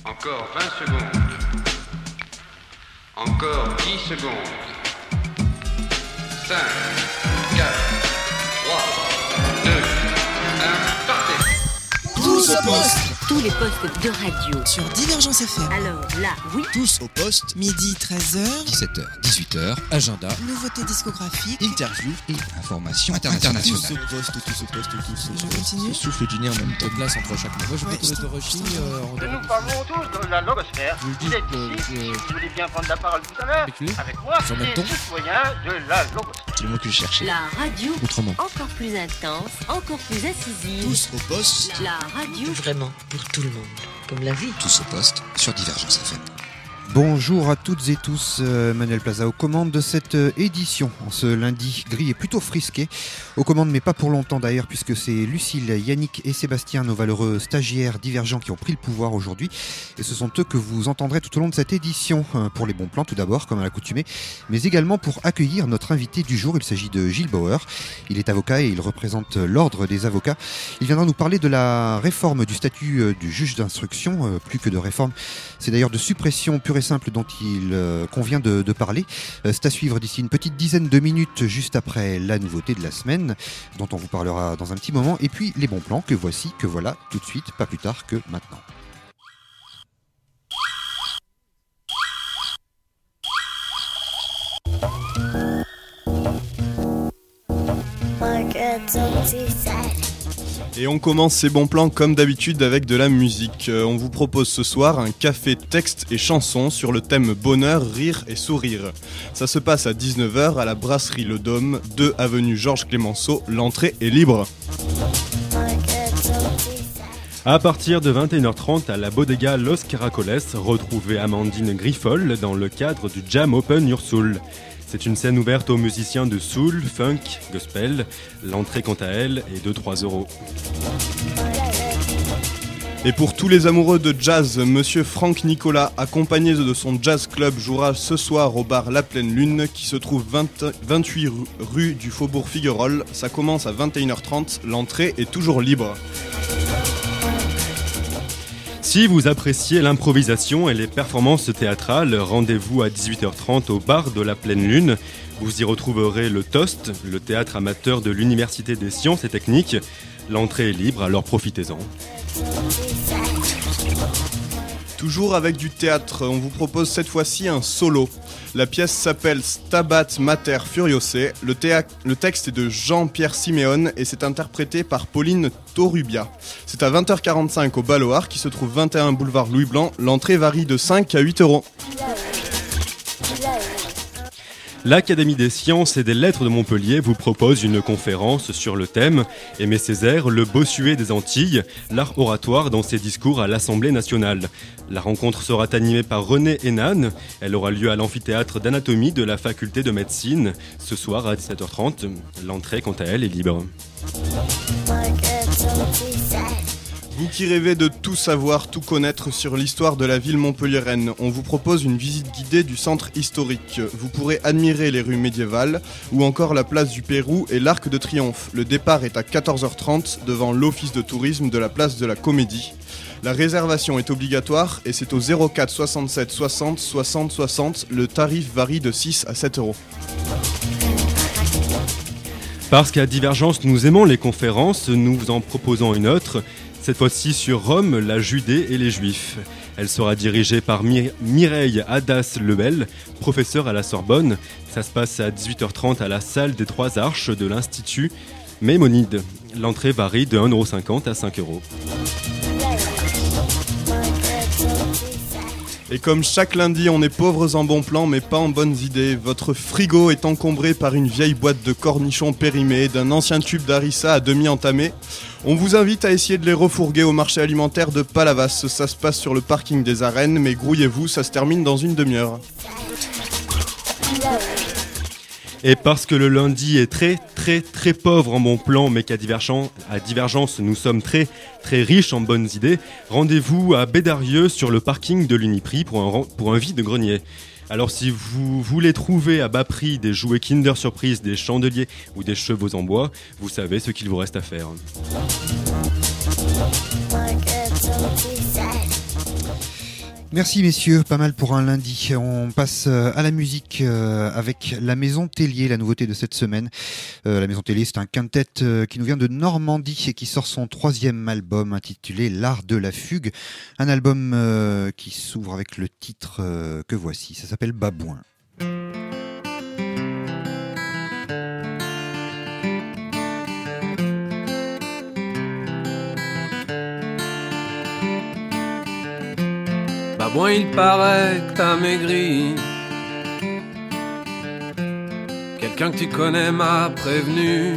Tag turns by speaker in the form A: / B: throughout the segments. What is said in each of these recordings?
A: Encore 20 secondes. Encore 10 secondes. 5, 4, 3, 2, 1, partez.
B: Tous au poste.
C: Tous les postes de radio.
B: Sur Divergence FM.
C: Alors là, oui.
B: Tous au poste. Midi 13h.
D: 17h, 18h, agenda.
B: Nouveautés discographiques.
D: Interview et information internationale.
B: Tous au poste, tous au post. Je continue.
D: Souffle du nez en même temps.
E: Place entre chaque mois. Moi, je peux te mettre Roching.
F: Nous parlons tous de la logosphère. Vous êtes ici, si vous voulez bien prendre la parole tout à l'heure, avec moi,
E: Sur le même
F: les
E: ton.
F: citoyens de la logosphère.
D: C'est le mot que je cherchais.
C: La radio.
D: Autrement.
C: Encore plus intense, encore plus incisive.
B: Tous au poste.
C: La radio.
G: Vraiment, pour tout le monde, comme la vie.
D: Tous au poste sur Divergence FM.
H: Bonjour à toutes et tous, Manuel Plaza aux commandes de cette édition. En ce lundi gris et plutôt frisqué, aux commandes mais pas pour longtemps d'ailleurs, puisque c'est Lucille, Yannick et Sébastien, nos valeureux stagiaires divergents qui ont pris le pouvoir aujourd'hui. Et ce sont eux que vous entendrez tout au long de cette édition, pour les bons plans tout d'abord, comme à l'accoutumée, mais également pour accueillir notre invité du jour. Il s'agit de Gilles Bauer. Il est avocat et il représente l'ordre des avocats. Il viendra nous parler de la réforme du statut du juge d'instruction, plus que de réforme, c'est d'ailleurs de suppression pure et simple dont il convient de parler. C'est à suivre d'ici une petite dizaine de minutes, juste après la nouveauté de la semaine, dont on vous parlera dans un petit moment, et puis les bons plans que voici, que voilà, tout de suite, pas plus tard que maintenant.
I: Et on commence ces bons plans comme d'habitude avec de la musique. On vous propose ce soir un café texte et chansons sur le thème bonheur, rire et sourire. Ça se passe à 19h à la brasserie Le Dôme, 2 avenue Georges Clémenceau. L'entrée est libre.
J: À partir de 21h30 à la Bodega Los Caracoles, retrouvez Amandine Griffol dans le cadre du Jam Open Your Soul. C'est une scène ouverte aux musiciens de soul, funk, gospel. L'entrée quant à elle est de 3 €.
I: Et pour tous les amoureux de jazz, Monsieur Franck Nicolas, accompagné de son jazz club, jouera ce soir au bar La Pleine Lune, qui se trouve 28 rue du Faubourg Figuerolles. Ça commence à 21h30, l'entrée est toujours libre.
J: Si vous appréciez l'improvisation et les performances théâtrales, rendez-vous à 18h30 au bar de la Pleine Lune. Vous y retrouverez le TOST, le théâtre amateur de l'Université des Sciences et Techniques. L'entrée est libre, alors profitez-en.
I: Toujours avec du théâtre, on vous propose cette fois-ci un solo. La pièce s'appelle Stabat Mater Furiose. Le texte est de Jean-Pierre Siméon et c'est interprété par Pauline Torubia. C'est à 20h45 au Balloard qui se trouve 21 boulevard Louis Blanc. L'entrée varie de 5 à 8 €.
J: L'Académie des sciences et des lettres de Montpellier vous propose une conférence sur le thème « Aimé Césaire, le bossuet des Antilles, l'art oratoire dans ses discours à l'Assemblée nationale ». La rencontre sera animée par Renée Hénan. Elle aura lieu à l'amphithéâtre d'anatomie de la faculté de médecine ce soir à 17h30. L'entrée, quant à elle, est libre.
I: Vous qui rêvez de tout savoir, tout connaître sur l'histoire de la ville montpelliéraine, on vous propose une visite guidée du centre historique. Vous pourrez admirer les rues médiévales ou encore la place du Pérou et l'Arc de Triomphe. Le départ est à 14h30 devant l'office de tourisme de la place de la Comédie. La réservation est obligatoire et c'est au 04 67 60 60 60. Le tarif varie de 6 à 7 €.
J: Parce qu'à Divergence, nous aimons les conférences, nous vous en proposons une autre. Cette fois-ci sur Rome, la Judée et les Juifs. Elle sera dirigée par Mireille Hadas-Lebel, professeure à la Sorbonne. Ça se passe à 18h30 à la salle des Trois Arches de l'Institut Maïmonide. L'entrée varie de 1,50 € à 5 €.
I: Et comme chaque lundi, on est pauvres en bons plans mais pas en bonnes idées. Votre frigo est encombré par une vieille boîte de cornichons périmés, d'un ancien tube d'harissa à demi entamé. On vous invite à essayer de les refourguer au marché alimentaire de Palavas. Ça se passe sur le parking des Arènes, mais grouillez-vous, ça se termine dans une demi-heure.
J: Et parce que le lundi est très pauvre en bons plans, mais qu'à Divergence, nous sommes très riches en bonnes idées, rendez-vous à Bédarieux sur le parking de l'Uniprix pour un vide-grenier. Alors si vous voulez trouver à bas prix des jouets Kinder Surprise, des chandeliers ou des chevaux en bois, vous savez ce qu'il vous reste à faire.
H: Merci messieurs, pas mal pour un lundi. On passe à la musique avec La Maison Tellier, la nouveauté de cette semaine. La Maison Tellier, c'est un quintet qui nous vient de Normandie et qui sort son 3e album intitulé L'Art de la Fugue. Un album qui s'ouvre avec le titre que voici, ça s'appelle Babouin.
K: Babouin, il paraît que t'as maigri. Quelqu'un que tu connais m'a prévenu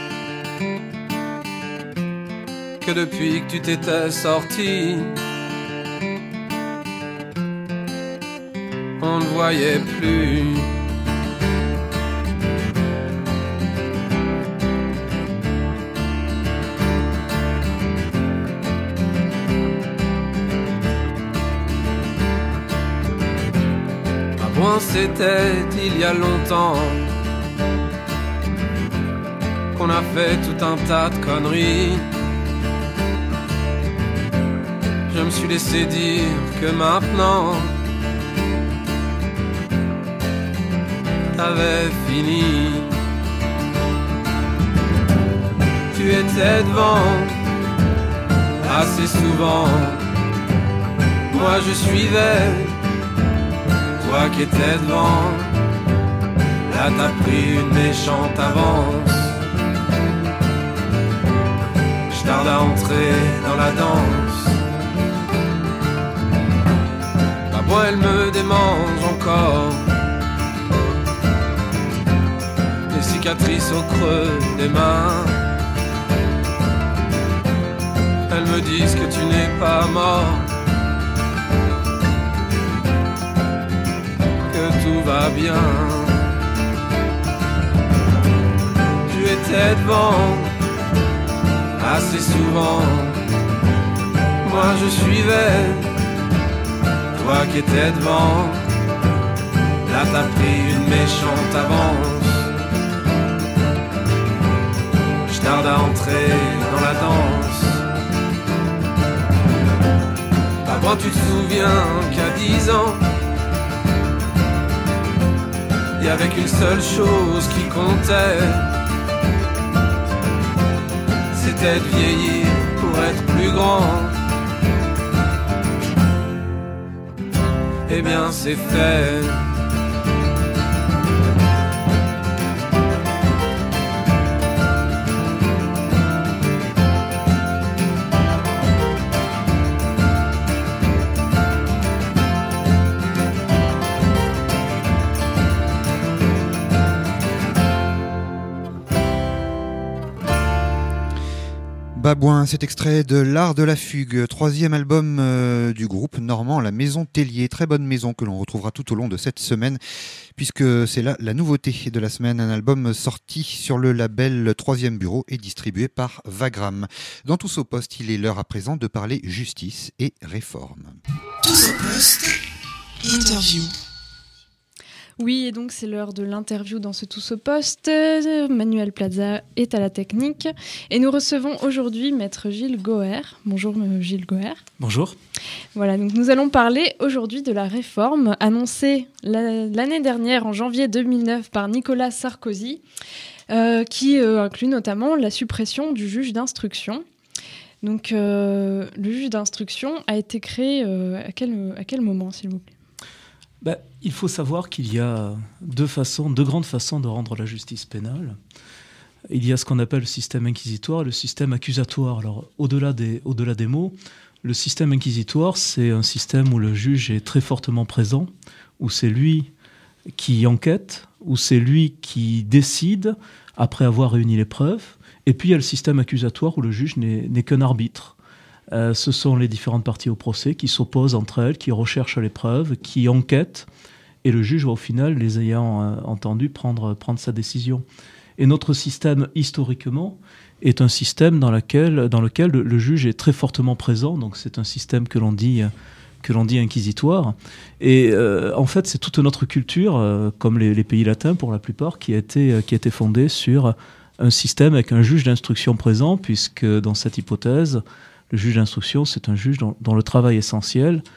K: que depuis que tu t'étais sorti, on ne voyait plus. C'était il y a longtemps qu'on a fait tout un tas de conneries. Je me suis laissé dire que maintenant t'avais fini. Tu étais devant assez souvent, moi je suivais. Toi qui étais devant, là t'as pris une méchante avance. Je tarde à entrer dans la danse. Babouin, elle me démange encore. Les cicatrices au creux des mains, elles me disent que tu n'es pas mort, tout va bien. Tu étais devant assez souvent, moi je suivais. Toi qui étais devant, là t'as pris une méchante avance. Je tarde à entrer dans la danse. Babouin, tu te souviens qu'à 10 ans, et avec une seule chose qui comptait, c'était de vieillir pour être plus grand. Eh bien c'est fait.
H: Babouin, cet extrait de L'Art de la Fugue, 3e album du groupe normand La Maison Tellier. Très bonne maison que l'on retrouvera tout au long de cette semaine, puisque c'est là la nouveauté de la semaine, un album sorti sur le label 3e Bureau et distribué par Vagram. Dans Tous au Poste, il est l'heure à présent de parler justice et réforme.
B: Tous au Poste, interview.
L: Oui, et donc c'est l'heure de l'interview dans ce Tous au Poste. Manuel Plaza est à la technique. Et nous recevons aujourd'hui Maître Gilles Goher. Bonjour Gilles Goher.
M: Bonjour.
L: Voilà, donc nous allons parler aujourd'hui de la réforme annoncée l'année dernière, en janvier 2009, par Nicolas Sarkozy, qui inclut notamment la suppression du juge d'instruction. Donc le juge d'instruction a été créé à quel moment, s'il vous plaît ?
M: Il faut savoir qu'il y a deux grandes façons de rendre la justice pénale. Il y a ce qu'on appelle le système inquisitoire et le système accusatoire. Alors, au-delà des mots, le système inquisitoire, c'est un système où le juge est très fortement présent, où c'est lui qui enquête, où c'est lui qui décide après avoir réuni les preuves. Et puis, il y a le système accusatoire où le juge n'est qu'un arbitre. Ce sont les différentes parties au procès qui s'opposent entre elles, qui recherchent les preuves, qui enquêtent, et le juge va au final, les ayant entendus, prendre sa décision. Et notre système, historiquement, est un système dans lequel le juge est très fortement présent, donc c'est un système que l'on dit inquisitoire. Et en fait, c'est toute notre culture, comme les pays latins pour la plupart, qui a été fondée sur un système avec un juge d'instruction présent, puisque dans cette hypothèse, le juge d'instruction, c'est un juge dont le travail essentiel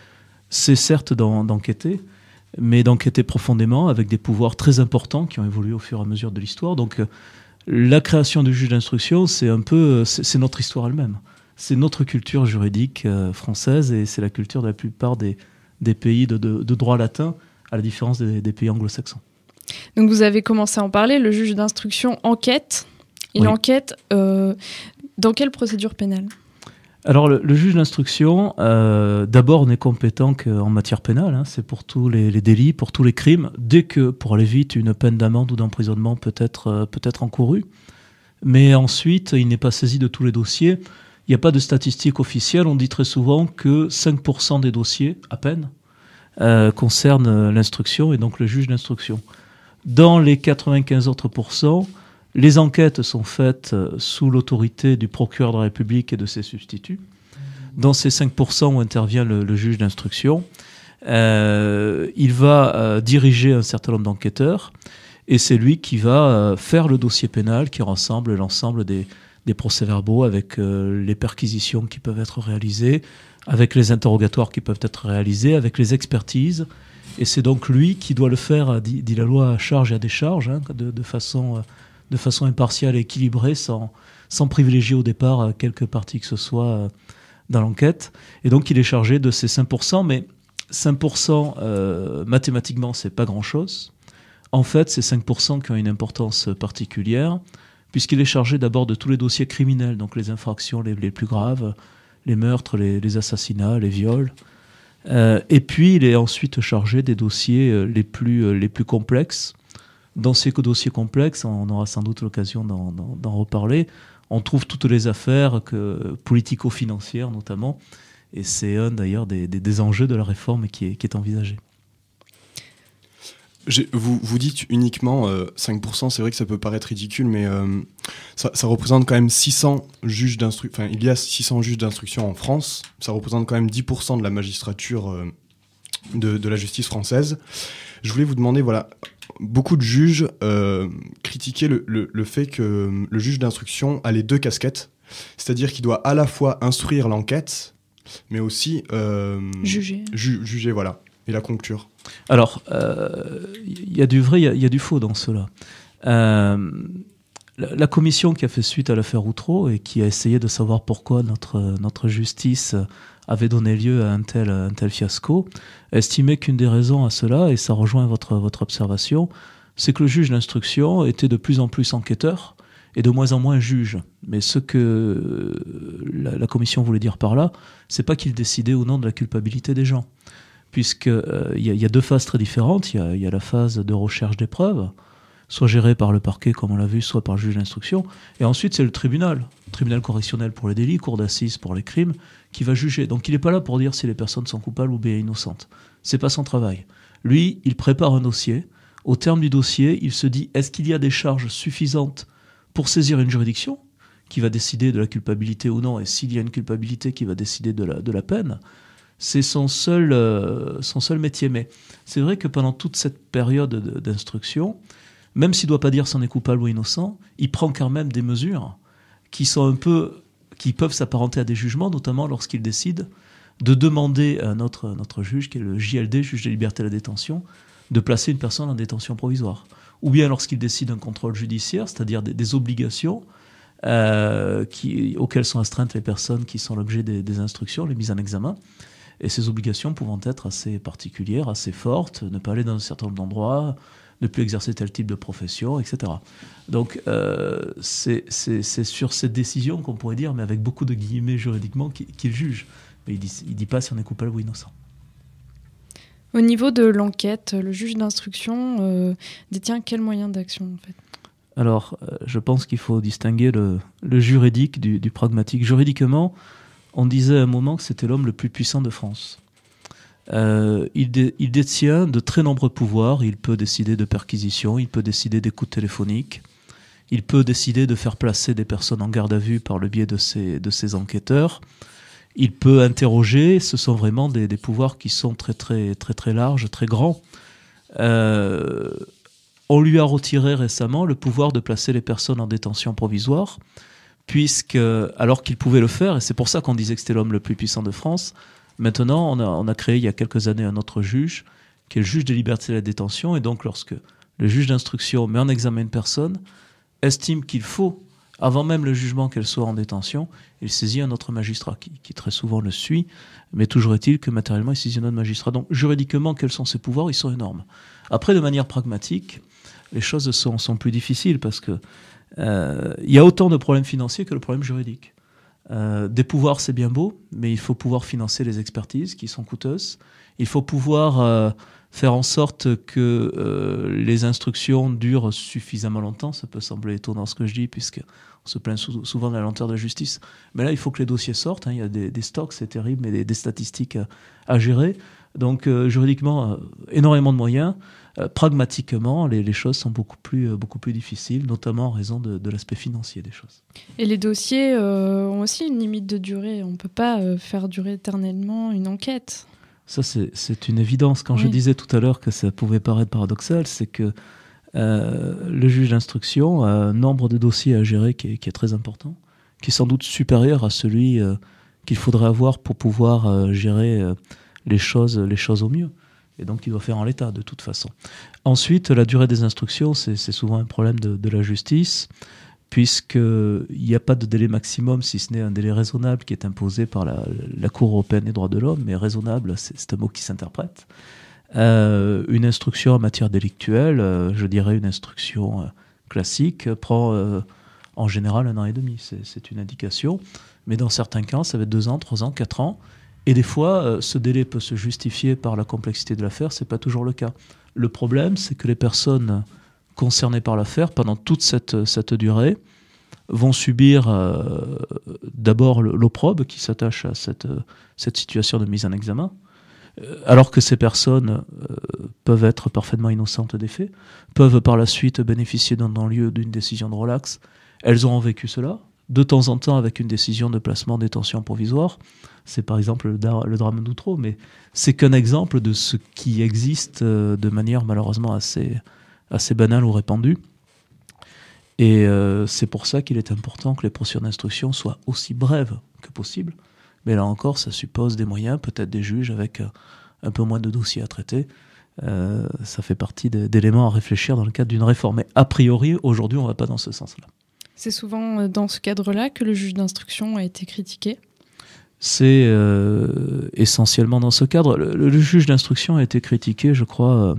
M: c'est certes d'enquêter, mais d'enquêter profondément avec des pouvoirs très importants qui ont évolué au fur et à mesure de l'histoire. Donc la création du juge d'instruction, c'est notre histoire elle-même. C'est notre culture juridique française et c'est la culture de la plupart des pays de droit latin, à la différence des pays anglo-saxons.
L: Donc vous avez commencé à en parler, le juge d'instruction enquête. Il enquête dans quelle procédure pénale ?
M: Alors le juge d'instruction, d'abord n'est compétent qu'en matière pénale, c'est pour tous les délits, pour tous les crimes, dès que, pour aller vite, une peine d'amende ou d'emprisonnement peut être encourue. Mais ensuite, il n'est pas saisi de tous les dossiers. Il n'y a pas de statistiques officielles. On dit très souvent que 5% des dossiers, à peine, concernent l'instruction et donc le juge d'instruction. Dans les 95 autres %, les enquêtes sont faites sous l'autorité du procureur de la République et de ses substituts. Dans ces 5% où intervient le juge d'instruction, il va diriger un certain nombre d'enquêteurs et c'est lui qui va faire le dossier pénal qui rassemble l'ensemble des procès-verbaux avec les perquisitions qui peuvent être réalisées, avec les interrogatoires qui peuvent être réalisés, avec les expertises. Et c'est donc lui qui doit le faire, dit la loi, à charge et à décharge, de façon impartiale et équilibrée, sans privilégier au départ quelque partie que ce soit dans l'enquête. Et donc il est chargé de ces 5%, mais 5% mathématiquement c'est pas grand-chose. En fait, c'est 5% qui ont une importance particulière, puisqu'il est chargé d'abord de tous les dossiers criminels, donc les infractions les plus graves, les meurtres, les assassinats, les viols. Et puis il est ensuite chargé des dossiers les plus complexes. Dans ces dossiers complexes, on aura sans doute l'occasion d'en reparler, on trouve toutes les affaires politico-financières notamment, et c'est un d'ailleurs des enjeux de la réforme qui est envisagé.
I: Vous dites uniquement 5%, c'est vrai que ça peut paraître ridicule, mais ça représente quand même 600 juges d'instruction. Enfin, il y a 600 juges d'instruction en France, ça représente quand même 10% de la magistrature de la justice française. Je voulais vous demander, voilà, beaucoup de juges critiquaient le fait que le juge d'instruction a les deux casquettes, c'est-à-dire qu'il doit à la fois instruire l'enquête, mais aussi juger, voilà, et la conclure.
M: Alors, il y a du vrai, il y a du faux dans cela. La commission qui a fait suite à l'affaire Outreau et qui a essayé de savoir pourquoi notre justice avait donné lieu à un tel fiasco, estimait qu'une des raisons à cela, et ça rejoint votre observation, c'est que le juge d'instruction était de plus en plus enquêteur et de moins en moins juge. Mais ce que la commission voulait dire par là, c'est pas qu'il décidait ou non de la culpabilité des gens. Puisqu'il y a deux phases très différentes. Il y a la phase de recherche des preuves, soit gérée par le parquet, comme on l'a vu, soit par le juge d'instruction. Et ensuite, c'est le tribunal correctionnel pour les délits, cour d'assises pour les crimes, qui va juger. Donc il n'est pas là pour dire si les personnes sont coupables ou bien innocentes. C'est pas son travail. Lui, il prépare un dossier. Au terme du dossier, il se dit, est-ce qu'il y a des charges suffisantes pour saisir une juridiction qui va décider de la culpabilité ou non, et s'il y a une culpabilité, qui va décider de la peine. C'est son seul métier. Mais c'est vrai que pendant toute cette période d'instruction, même s'il ne doit pas dire si on est coupable ou innocent, il prend quand même des mesures qui peuvent s'apparenter à des jugements, notamment lorsqu'il décide de demander à notre juge, qui est le JLD, juge des libertés et de la détention, de placer une personne en détention provisoire. Ou bien lorsqu'il décide un contrôle judiciaire, c'est-à-dire des obligations auxquelles sont astreintes les personnes qui sont l'objet des instructions, les mises en examen. Et ces obligations pouvant être assez particulières, assez fortes, ne pas aller dans un certain nombre d'endroits, ne plus exercer tel type de profession, etc. Donc c'est sur cette décision qu'on pourrait dire, mais avec beaucoup de guillemets juridiquement, qu'il juge. Mais il dit pas si on est coupable ou innocent.
L: Au niveau de l'enquête, le juge d'instruction détient quels moyens d'action en fait ?
M: Alors, je pense qu'il faut distinguer le juridique du pragmatique. Juridiquement, on disait à un moment que c'était l'homme le plus puissant de France. Il détient de très nombreux pouvoirs. Il peut décider de perquisition, il peut décider d'écoute téléphonique, il peut décider de faire placer des personnes en garde à vue par le biais de ses enquêteurs. Il peut interroger. Ce sont vraiment des pouvoirs qui sont très très très très larges, très grands. On lui a retiré récemment le pouvoir de placer les personnes en détention provisoire, alors qu'il pouvait le faire, et c'est pour ça qu'on disait que c'était l'homme le plus puissant de France, Maintenant, on a créé il y a quelques années un autre juge, qui est le juge des libertés et de la détention, et donc lorsque le juge d'instruction met en examen une personne, estime qu'il faut, avant même le jugement qu'elle soit en détention, il saisit un autre magistrat qui très souvent le suit, mais toujours est-il que matériellement il saisit un autre magistrat. Donc juridiquement, quels sont ses pouvoirs? Ils sont énormes. Après, de manière pragmatique, les choses sont plus difficiles parce que il y a autant de problèmes financiers que de problèmes juridiques. Des pouvoirs, c'est bien beau, mais il faut pouvoir financer les expertises qui sont coûteuses. Il faut pouvoir faire en sorte que les instructions durent suffisamment longtemps. Ça peut sembler étonnant ce que je dis, puisqu'on se plaint souvent de la lenteur de la justice. Mais là, il faut que les dossiers sortent. Il y a des stocks, c'est terrible, mais des statistiques à gérer. Donc, juridiquement, énormément de moyens. Pragmatiquement, les choses sont beaucoup plus difficiles, notamment en raison de l'aspect financier des choses.
L: Et les dossiers ont aussi une limite de durée. On ne peut pas faire durer éternellement une enquête.
M: Ça, c'est une évidence. Quand je disais tout à l'heure que ça pouvait paraître paradoxal, c'est que le juge d'instruction a un nombre de dossiers à gérer qui est très important, qui est sans doute supérieur à celui qu'il faudrait avoir pour pouvoir gérer les choses au mieux. Et donc, il doit faire en l'état, de toute façon. Ensuite, la durée des instructions, c'est souvent un problème de la justice, puisqu'il n'y a pas de délai maximum, si ce n'est un délai raisonnable qui est imposé par la Cour européenne des droits de l'homme, mais raisonnable, c'est un mot qui s'interprète. Une instruction en matière délictuelle, je dirais une instruction classique, prend en général 1 an et demi. C'est une indication. Mais dans certains cas, ça va être 2 ans, 3 ans, 4 ans. Et des fois, ce délai peut se justifier par la complexité de l'affaire, ce n'est pas toujours le cas. Le problème, c'est que les personnes concernées par l'affaire, pendant toute cette durée, vont subir d'abord l'opprobre qui s'attache à cette situation de mise en examen, alors que ces personnes peuvent être parfaitement innocentes des faits, peuvent par la suite bénéficier d'un non-lieu d'une décision de relax. Elles auront vécu cela, de temps en temps avec une décision de placement en détention provisoire. C'est par exemple le drame d'Outreau, mais c'est qu'un exemple de ce qui existe de manière malheureusement assez banale ou répandue. Et c'est pour ça qu'il est important que les procédures d'instruction soient aussi brèves que possible. Mais là encore, ça suppose des moyens, peut-être des juges avec un peu moins de dossiers à traiter. Ça fait partie d'éléments à réfléchir dans le cadre d'une réforme. Mais a priori, aujourd'hui, on ne va pas dans ce sens-là.
L: C'est souvent dans ce cadre-là que le juge d'instruction a été critiqué.
M: C'est essentiellement dans ce cadre. Le juge d'instruction a été critiqué, je crois,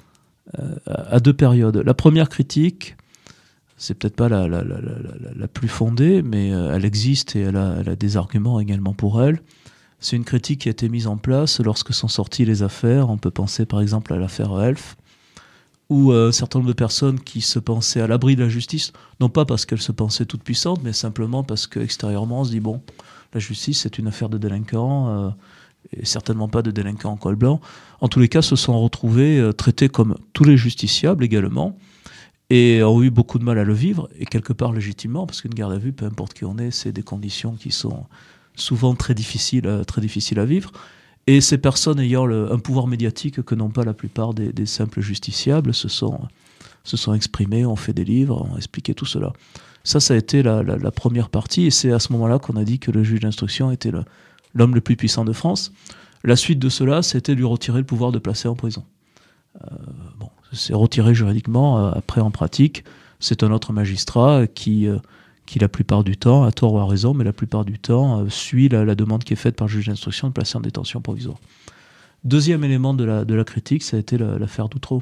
M: à 2 périodes. La première critique, c'est peut-être pas la plus fondée, mais elle existe et elle a des arguments également pour elle. C'est une critique qui a été mise en place lorsque sont sorties les affaires. On peut penser par exemple à l'affaire Elf, où un certain nombre de personnes qui se pensaient à l'abri de la justice, non pas parce qu'elles se pensaient toutes puissantes, mais simplement parce qu'extérieurement on se dit bon, la justice c'est une affaire de délinquants, et certainement pas de délinquants en col blanc. En tous les cas, se sont retrouvés traités comme tous les justiciables également, et ont eu beaucoup de mal à le vivre, et quelque part légitimement, parce qu'une garde à vue, peu importe qui on est, c'est des conditions qui sont souvent très difficiles à vivre. Et ces personnes ayant un pouvoir médiatique que n'ont pas la plupart des simples justiciables se sont exprimés, ont fait des livres, ont expliqué tout cela. Ça a été la première partie, et c'est à ce moment-là qu'on a dit que le juge d'instruction était l'homme le plus puissant de France. La suite de cela, c'était de lui retirer le pouvoir de placer en prison. C'est retiré juridiquement, après en pratique, c'est un autre magistrat qui la plupart du temps, à tort ou à raison, mais la plupart du temps, suit la demande qui est faite par le juge d'instruction de placer en détention provisoire. Deuxième élément de la critique, ça a été l'affaire d'Outreau.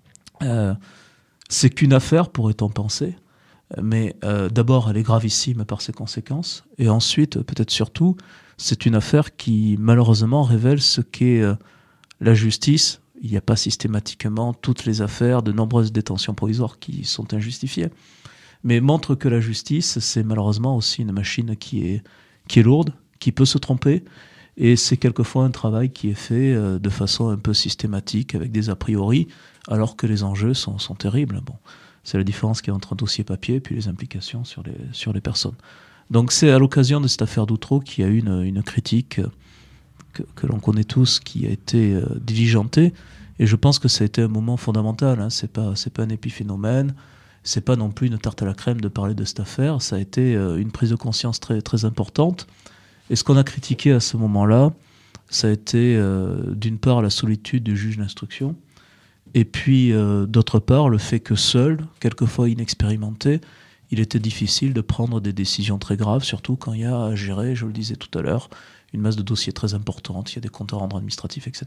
M: C'est qu'une affaire, pourrait-on penser, mais d'abord, elle est gravissime par ses conséquences, et ensuite, peut-être surtout, c'est une affaire qui, malheureusement, révèle ce qu'est la justice. Il n'y a pas systématiquement toutes les affaires de nombreuses détentions provisoires qui sont injustifiées, mais montre que la justice, c'est malheureusement aussi une machine qui est lourde, qui peut se tromper, et c'est quelquefois un travail qui est fait de façon un peu systématique, avec des a priori, alors que les enjeux sont terribles. Bon, c'est la différence qu'il y a entre un dossier papier et puis les implications sur les personnes. Donc c'est à l'occasion de cette affaire d'Outreau qu'il y a eu une critique que l'on connaît tous, qui a été diligentée, et je pense que ça a été un moment fondamental, hein. C'est pas un épiphénomène, c'est pas non plus une tarte à la crème de parler de cette affaire, ça a été une prise de conscience très, très importante. Et ce qu'on a critiqué à ce moment-là, ça a été d'une part la solitude du juge d'instruction, et puis d'autre part le fait que seul, quelquefois inexpérimenté, il était difficile de prendre des décisions très graves, surtout quand il y a à gérer, je le disais tout à l'heure, une masse de dossiers très importante, il y a des comptes à rendre administratifs, etc.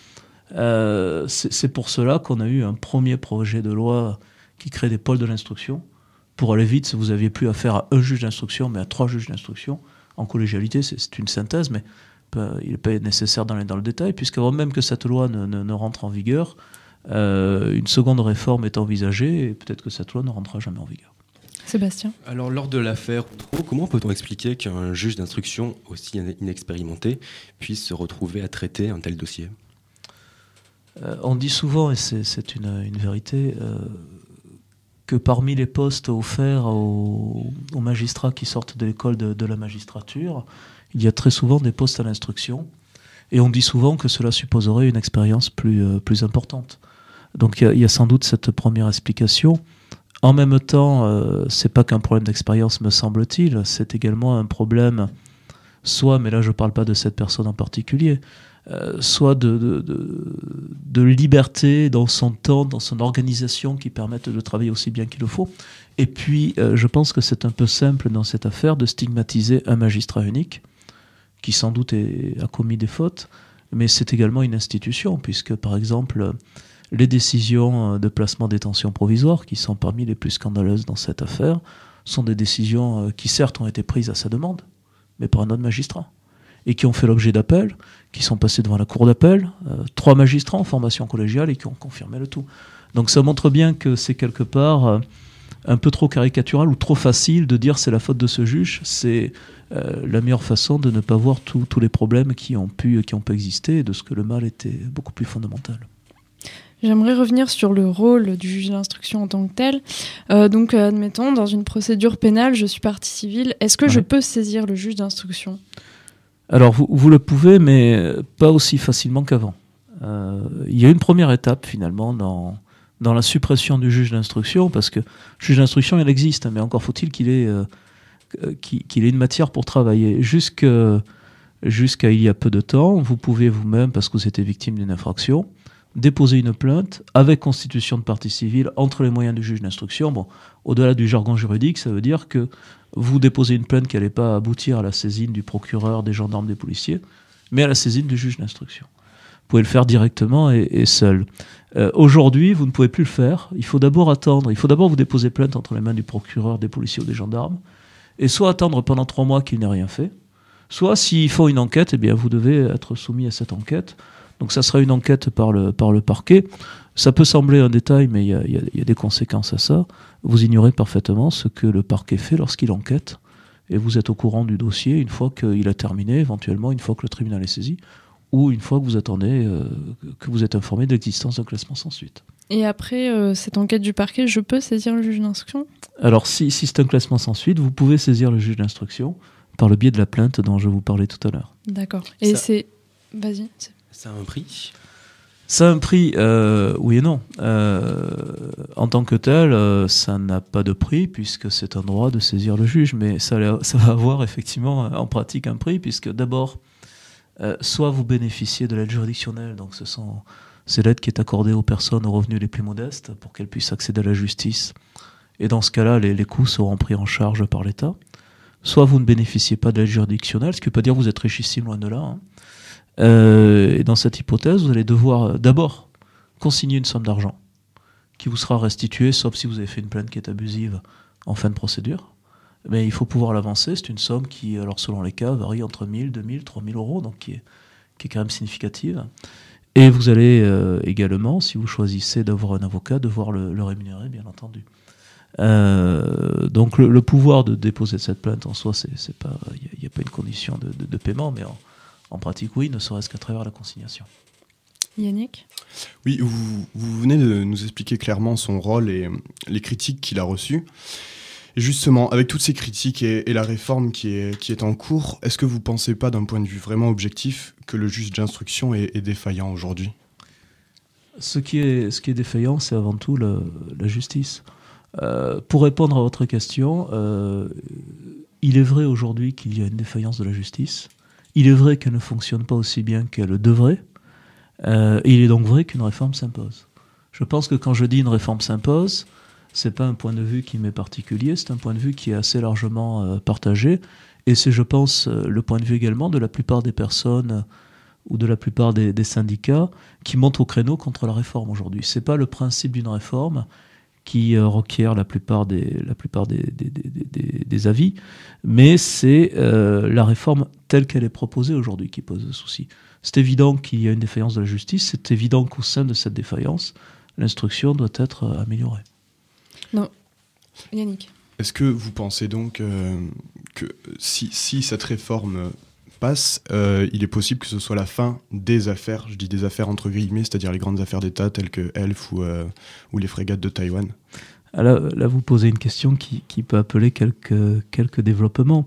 M: C'est pour cela qu'on a eu un premier projet de loi qui crée des pôles de l'instruction. Pour aller vite, vous n'aviez plus affaire à un juge d'instruction, mais à 3 juges d'instruction. En collégialité, c'est une synthèse, mais il n'est pas nécessaire d'aller dans le détail, puisqu'avant même que cette loi ne rentre en vigueur, une seconde réforme est envisagée, et peut-être que cette loi ne rentrera jamais en vigueur.
L: Sébastien.
J: Alors, lors de l'affaire Outreau, comment peut-on expliquer qu'un juge d'instruction aussi inexpérimenté puisse se retrouver à traiter un tel dossier ?
M: On dit souvent, et c'est une vérité, que parmi les postes offerts aux magistrats qui sortent de l'école de la magistrature, il y a très souvent des postes à l'instruction. Et on dit souvent que cela supposerait une expérience plus importante. Donc il y a sans doute cette première explication. En même temps, c'est pas qu'un problème d'expérience, me semble-t-il, c'est également un problème, soit, mais là je ne parle pas de cette personne en particulier, soit de liberté dans son temps, dans son organisation qui permettent de travailler aussi bien qu'il le faut. Et puis, je pense que c'est un peu simple dans cette affaire de stigmatiser un magistrat unique, qui sans doute a commis des fautes, mais c'est également une institution, puisque par exemple, les décisions de placement détention provisoire, qui sont parmi les plus scandaleuses dans cette affaire, sont des décisions qui certes ont été prises à sa demande, mais par un autre magistrat, et qui ont fait l'objet d'appels, qui sont passés devant la cour d'appel, 3 magistrats en formation collégiale et qui ont confirmé le tout. Donc ça montre bien que c'est quelque part un peu trop caricatural ou trop facile de dire c'est la faute de ce juge. C'est la meilleure façon de ne pas voir tous les problèmes qui ont pu exister et de ce que le mal était beaucoup plus fondamental.
L: J'aimerais revenir sur le rôle du juge d'instruction en tant que tel. Donc, admettons, dans une procédure pénale, je suis partie civile. Est-ce que je peux saisir le juge d'instruction ?
M: Alors, vous le pouvez, mais pas aussi facilement qu'avant. Il y a une première étape, finalement, dans la suppression du juge d'instruction, parce que le juge d'instruction, il existe, mais encore faut-il qu'il ait une matière pour travailler. Jusqu'à il y a peu de temps, vous pouvez vous-même, parce que vous étiez victime d'une infraction, déposer une plainte avec constitution de partie civile entre les moyens du juge d'instruction. Bon, au-delà du jargon juridique, ça veut dire que vous déposez une plainte qui n'allait pas aboutir à la saisine du procureur, des gendarmes, des policiers, mais à la saisine du juge d'instruction. Vous pouvez le faire directement et seul. Aujourd'hui, vous ne pouvez plus le faire. Il faut d'abord attendre. Il faut d'abord vous déposer plainte entre les mains du procureur, des policiers ou des gendarmes, et soit attendre pendant 3 mois qu'il n'ait rien fait, soit s'il faut une enquête, eh bien vous devez être soumis à cette enquête. Donc ça sera une enquête par le parquet. Ça peut sembler un détail, mais il y a des conséquences à ça. Vous ignorez parfaitement ce que le parquet fait lorsqu'il enquête, et vous êtes au courant du dossier une fois qu'il a terminé, éventuellement une fois que le tribunal est saisi, ou une fois que vous attendez, que vous êtes informé de l'existence d'un classement sans suite.
L: Et après cette enquête du parquet, je peux saisir le juge d'instruction ? Alors
M: si c'est un classement sans suite, vous pouvez saisir le juge d'instruction par le biais de la plainte dont je vous parlais tout à l'heure.
L: D'accord. Et c'est... Vas-y.
J: Ça a un prix ?
M: Ça a un prix, oui et non. En tant que tel, ça n'a pas de prix puisque c'est un droit de saisir le juge, mais ça va avoir effectivement en pratique un prix puisque d'abord, soit vous bénéficiez de l'aide juridictionnelle, donc c'est l'aide qui est accordée aux personnes aux revenus les plus modestes pour qu'elles puissent accéder à la justice. Et dans ce cas-là, les coûts seront pris en charge par l'État. Soit vous ne bénéficiez pas de l'aide juridictionnelle, ce qui ne veut pas dire que vous êtes richissime, loin de là, hein. Et dans cette hypothèse, vous allez devoir d'abord consigner une somme d'argent qui vous sera restituée, sauf si vous avez fait une plainte qui est abusive en fin de procédure. Mais il faut pouvoir l'avancer. C'est une somme qui, alors selon les cas, varie entre 1 000, 2 000, 3 000 euros, donc qui est quand même significative. Et vous allez également, si vous choisissez d'avoir un avocat, devoir le rémunérer, bien entendu. Donc le pouvoir de déposer cette plainte en soi, il n'y a pas une condition de paiement, mais en pratique, oui, ne serait-ce qu'à travers la consignation.
L: Yannick ?
I: Oui, vous venez de nous expliquer clairement son rôle et les critiques qu'il a reçues. Et justement, avec toutes ces critiques et la réforme qui est en cours, est-ce que vous ne pensez pas, d'un point de vue vraiment objectif, que le juge d'instruction est défaillant aujourd'hui ?
M: Ce qui est défaillant, c'est avant tout la justice. Pour répondre à votre question, il est vrai aujourd'hui qu'il y a une défaillance de la justice. Il est vrai qu'elle ne fonctionne pas aussi bien qu'elle devrait, et il est donc vrai qu'une réforme s'impose. Je pense que quand je dis une réforme s'impose, c'est pas un point de vue qui m'est particulier, c'est un point de vue qui est assez largement partagé, et c'est, je pense, le point de vue également de la plupart des personnes ou de la plupart des syndicats qui montent au créneau contre la réforme aujourd'hui. C'est pas le principe d'une réforme qui requiert la plupart des avis, mais c'est la réforme telle qu'elle est proposée aujourd'hui qui pose souci. C'est évident qu'il y a une défaillance de la justice, c'est évident qu'au sein de cette défaillance, l'instruction doit être améliorée.
L: Non, Yannick.
I: Est-ce que vous pensez donc que si cette réforme passe, il est possible que ce soit la fin des affaires, je dis des affaires entre guillemets, c'est-à-dire les grandes affaires d'État telles que Elf ou les frégates de Taïwan?
M: Là, vous posez une question qui peut appeler quelques développements.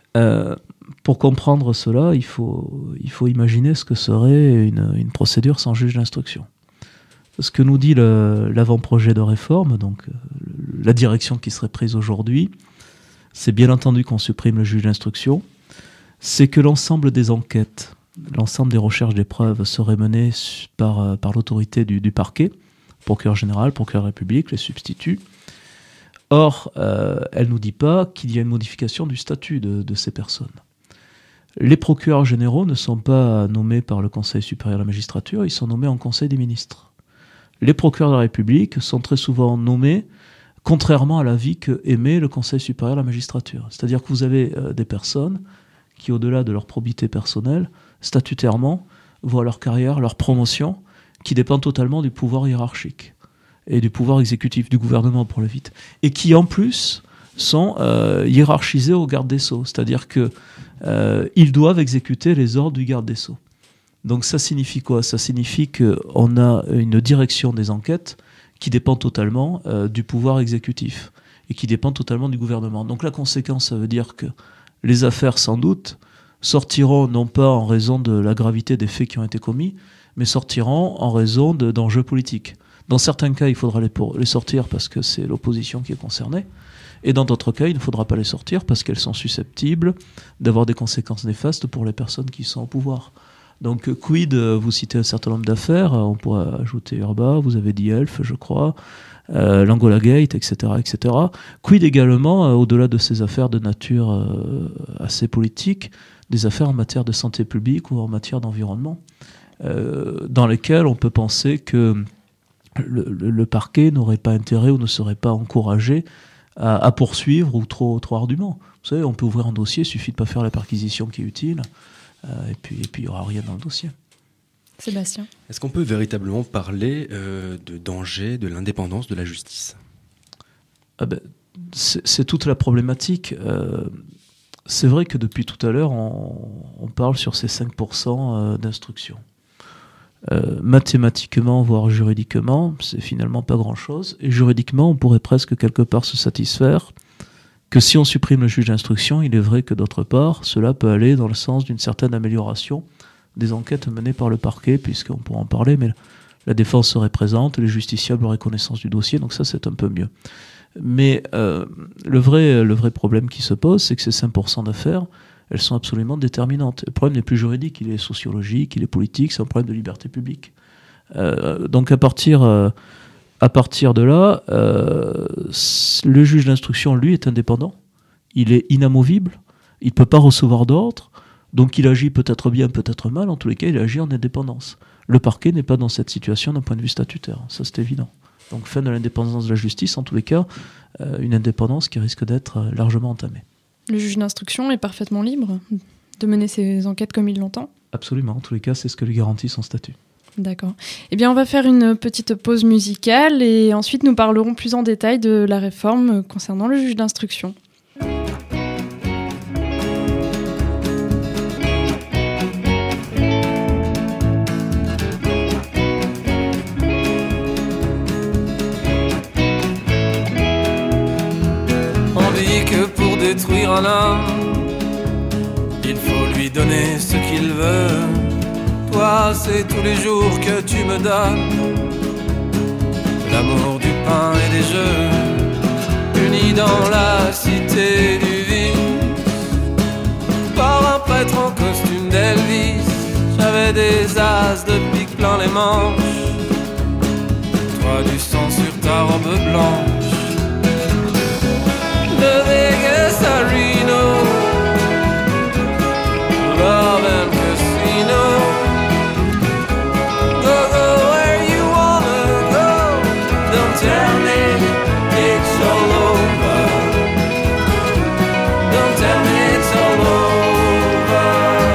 M: Pour comprendre cela, il faut imaginer ce que serait une procédure sans juge d'instruction. Ce que nous dit l'avant-projet de réforme, donc la direction qui serait prise aujourd'hui, c'est bien entendu qu'on supprime le juge d'instruction, c'est que l'ensemble des enquêtes, l'ensemble des recherches des preuves seraient menées par l'autorité du parquet, procureur général, procureur de la République, les substituts. Or, elle ne nous dit pas qu'il y a une modification du statut de ces personnes. Les procureurs généraux ne sont pas nommés par le Conseil supérieur de la magistrature, ils sont nommés en Conseil des ministres. Les procureurs de la République sont très souvent nommés contrairement à l'avis que émet le Conseil supérieur de la magistrature. C'est-à-dire que vous avez des personnes qui, au-delà de leur probité personnelle, statutairement, voient leur carrière, leur promotion, qui dépend totalement du pouvoir hiérarchique et du pouvoir exécutif du gouvernement, pour le vite, et qui, en plus, sont hiérarchisés au garde des Sceaux. C'est-à-dire qu'ils doivent exécuter les ordres du garde des Sceaux. Donc ça signifie quoi? Ça signifie qu'on a une direction des enquêtes qui dépend totalement du pouvoir exécutif et qui dépend totalement du gouvernement. Donc la conséquence, ça veut dire que les affaires, sans doute, sortiront non pas en raison de la gravité des faits qui ont été commis, mais sortiront en raison d'enjeux politiques. Dans certains cas, il faudra les sortir parce que c'est l'opposition qui est concernée, et dans d'autres cas, il ne faudra pas les sortir parce qu'elles sont susceptibles d'avoir des conséquences néfastes pour les personnes qui sont au pouvoir. Donc, quid, vous citez un certain nombre d'affaires, on pourrait ajouter Urba, vous avez dit Elf, je crois, l'Angola Gate, etc., etc. Quid également, au-delà de ces affaires de nature assez politique, des affaires en matière de santé publique ou en matière d'environnement, dans lesquelles on peut penser que le parquet n'aurait pas intérêt ou ne serait pas encouragé à poursuivre ou trop ardument. Vous savez, on peut ouvrir un dossier, il suffit de ne pas faire la perquisition qui est utile, et puis il n'y aura rien dans le dossier.
L: Sébastien.
J: Est-ce qu'on peut véritablement parler de danger de l'indépendance de la justice?
M: C'est toute la problématique. C'est vrai que depuis tout à l'heure, on parle sur ces 5% d'instruction. Mathématiquement, voire juridiquement, c'est finalement pas grand-chose. Et juridiquement, on pourrait presque quelque part se satisfaire que si on supprime le juge d'instruction, il est vrai que d'autre part, cela peut aller dans le sens d'une certaine amélioration des enquêtes menées par le parquet, puisqu'on pourra en parler, mais la défense serait présente, les justiciables auraient connaissance du dossier, donc ça c'est un peu mieux. Mais le vrai problème qui se pose, c'est que ces 5% d'affaires, elles sont absolument déterminantes. Le problème n'est plus juridique, il est sociologique, il est politique, c'est un problème de liberté publique. Donc à partir de là, le juge d'instruction, lui, est indépendant. Il est inamovible. Il ne peut pas recevoir d'ordre. Donc il agit peut-être bien, peut-être mal. En tous les cas, il agit en indépendance. Le parquet n'est pas dans cette situation d'un point de vue statutaire. Ça, c'est évident. Donc fin de l'indépendance de la justice, en tous les cas, une indépendance qui risque d'être largement entamée.
L: Le juge d'instruction est parfaitement libre de mener ses enquêtes comme il l'entend? Absolument.
M: En tous les cas, c'est ce que lui garantit son statut.
L: D'accord. Eh bien, on va faire une petite pause musicale et ensuite nous parlerons plus en détail de la réforme concernant le juge d'instruction.
K: On dit que pour détruire un homme, il faut lui donner ce qu'il veut. Toi, c'est tous les jours que tu me donnes l'amour du pain et des jeux, unis dans la cité du vice, par un être en costume d'Elvis. J'avais des as de pique plein les manches, toi du sang sur ta robe blanche. De Vegas à Reno, love and casino. Go, go where you wanna go. Don't tell me it's all over. Don't tell me it's all over.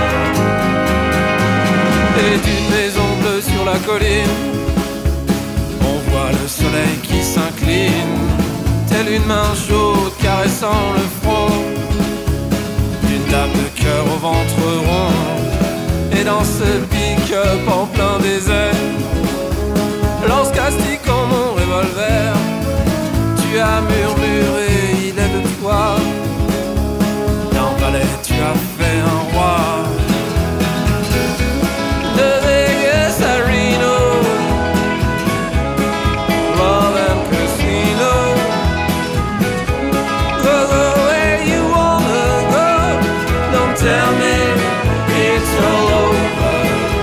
K: Et d'une maison bleue sur la colline, on voit le soleil qui s'incline, telle une main chaude caressant le front d'une dame de cœur au ventre rond. Et dans ce pick-up en plein désert, lorsqu'astiquant mon revolver, tu as murmuré, il est de toi. Dans Valais, tu as fait un roi. De Vegas à Reno, love and casino. Go, go where you wanna go. Don't tell me it's all over.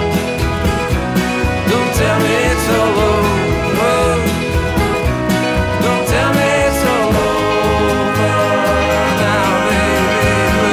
K: Don't tell me it's all over. Don't tell me it's all over now, baby.